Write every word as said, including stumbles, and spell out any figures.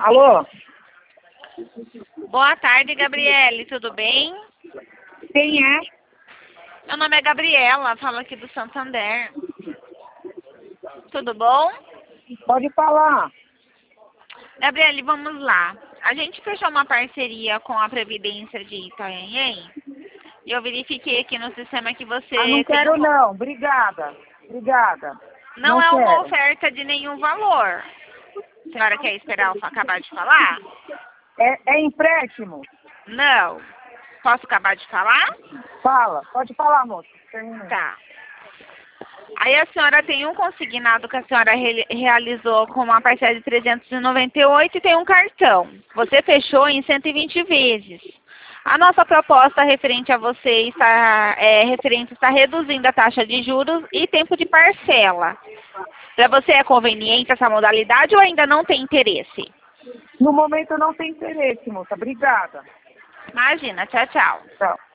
Alô? Boa tarde, Gabriele, tudo bem? Quem é? Meu nome é Gabriela, falo aqui do Santander. Tudo bom? Pode falar. Gabriele, vamos lá. A gente fechou uma parceria com a Previdência de Itanhaém e eu verifiquei aqui no sistema que você... Ah, não tem quero um- não. Obrigada. Obrigada. Não, Não é uma quero. oferta de nenhum valor. A senhora quer esperar eu acabar de falar? É, é empréstimo? Não. Posso acabar de falar? Fala. Pode falar, moço. Termina. Tá. Aí a senhora tem um consignado que a senhora re- realizou com uma parcela de trezentos e noventa e oito e tem um cartão. Você fechou em cento e vinte vezes. A nossa proposta referente a você está, é, referente está reduzindo a taxa de juros e tempo de parcela. Para você é conveniente essa modalidade ou ainda não tem interesse? No momento não tem interesse, moça. Obrigada. Imagina, tchau, tchau. Tchau.